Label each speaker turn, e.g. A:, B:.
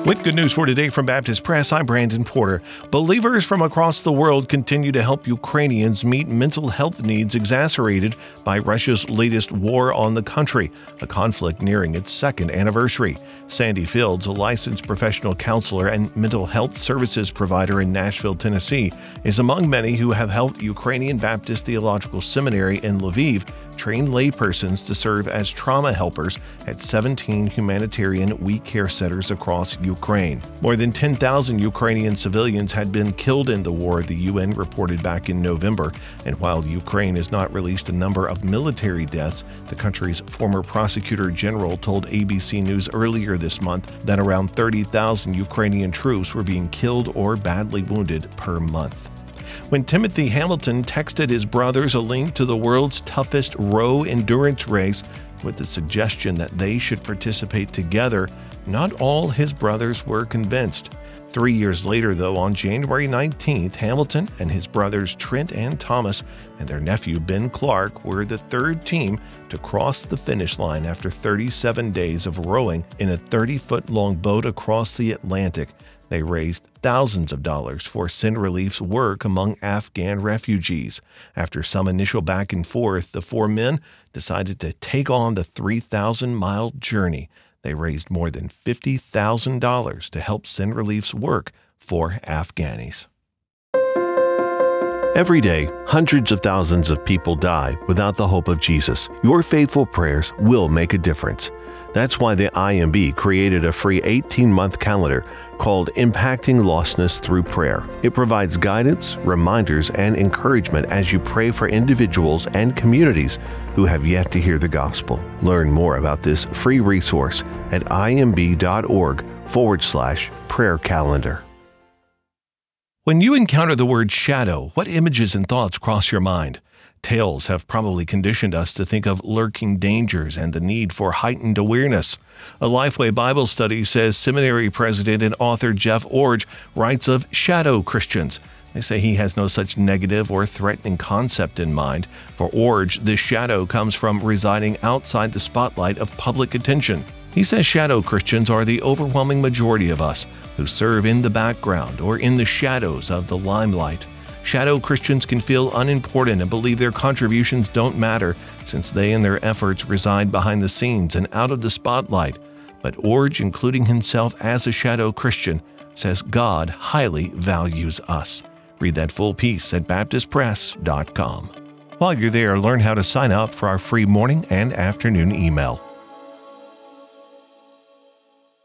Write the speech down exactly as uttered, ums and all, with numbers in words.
A: With good news for today from Baptist Press, I'm Brandon Porter. Believers from across the world continue to help Ukrainians meet mental health needs exacerbated by Russia's latest war on the country, a conflict nearing its second anniversary. Sandy Fields, a licensed professional counselor and mental health services provider in Nashville, Tennessee, is among many who have helped Ukrainian Baptist Theological Seminary in Lviv train laypersons to serve as trauma helpers at seventeen humanitarian We Care centers across Ukraine. More than ten thousand Ukrainian civilians had been killed in the war, the U N reported back in November. And while Ukraine has not released a number of military deaths, the country's former prosecutor general told A B C News earlier this month that around thirty thousand Ukrainian troops were being killed or badly wounded per month. When Timothy Hamilton texted his brothers a link to the world's toughest row endurance race with the suggestion that they should participate together, not all his brothers were convinced. Three years later, though, on January nineteenth, Hamilton and his brothers Trent and Thomas and their nephew Ben Clark were the third team to cross the finish line after thirty-seven days of rowing in a thirty-foot-long boat across the Atlantic. They raised thousands of dollars for Send Relief's work among Afghan refugees. After some initial back and forth, the four men decided to take on the three thousand mile journey. They raised more than fifty thousand dollars to help Send Relief's work for Afghanis. Every day, hundreds of thousands of people die without the hope of Jesus. Your faithful prayers will make a difference. That's why the I M B created a free eighteen-month calendar called Impacting Lostness Through Prayer. It provides guidance, reminders, and encouragement as you pray for individuals and communities who have yet to hear the gospel. Learn more about this free resource at imb.org forward slash prayer calendar. When you encounter the word shadow, what images and thoughts cross your mind? Tales have probably conditioned us to think of lurking dangers and the need for heightened awareness. A Lifeway Bible study says seminary president and author Jeff Iorg writes of shadow Christians. They say he has no such negative or threatening concept in mind. For Iorg, this shadow comes from residing outside the spotlight of public attention. He says shadow Christians are the overwhelming majority of us who serve in the background or in the shadows of the limelight. Shadow Christians can feel unimportant and believe their contributions don't matter since they and their efforts reside behind the scenes and out of the spotlight. But Iorg, including himself as a shadow Christian, says God highly values us. Read that full piece at baptist press dot com. While you're there, learn how to sign up for our free morning and afternoon email.